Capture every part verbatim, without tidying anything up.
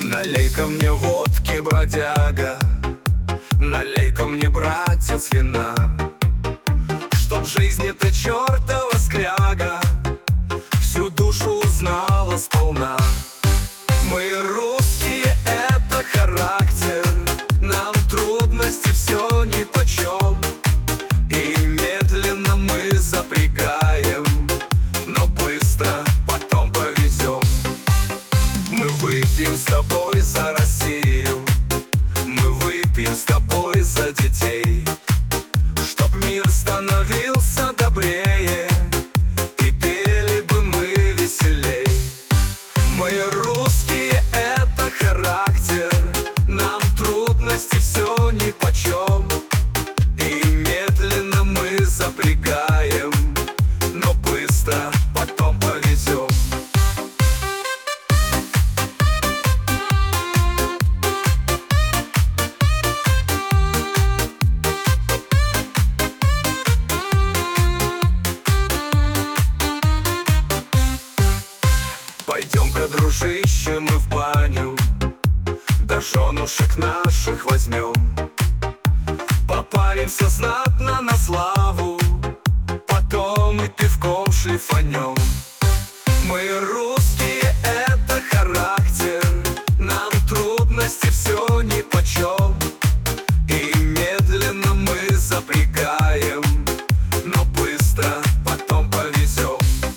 Налей-ка мне водки, бродяга, налей-ка мне, братец, вина, чтоб жизнь эта чертова скряга всю душу узнала сполна. Мы русские, это характер, нам трудности все нипочем, и медленно мы запрягаем, но быстро потом повезем. Мы выпьем с тобой за Россию, мы выпьем с тобой за детей, чтоб мир становился добрее, и пели бы мы веселей. Мы русские, это характер, нам трудности все нипочем, и медленно мы запрягаем, но быстро потом повезем. Пойдем-ка, дружище, мы в баню, да женушек наших возьмем, попаримся знатно на славу, потом и пивком шлифанем. Мы русские, это характер, нам трудности все нипочем, и медленно мы запрягаем, но быстро потом повезем.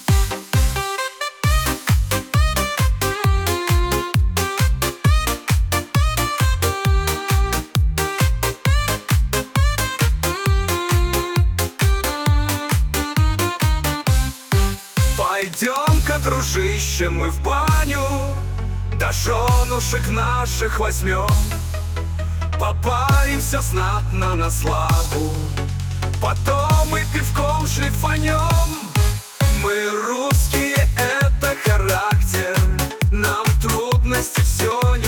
Пойдем-ка, дружище, мы в баню, да женушек наших возьмем, попаримся знатно на славу, потом и пивком шлифанем. Мы русские, это характер, нам трудности все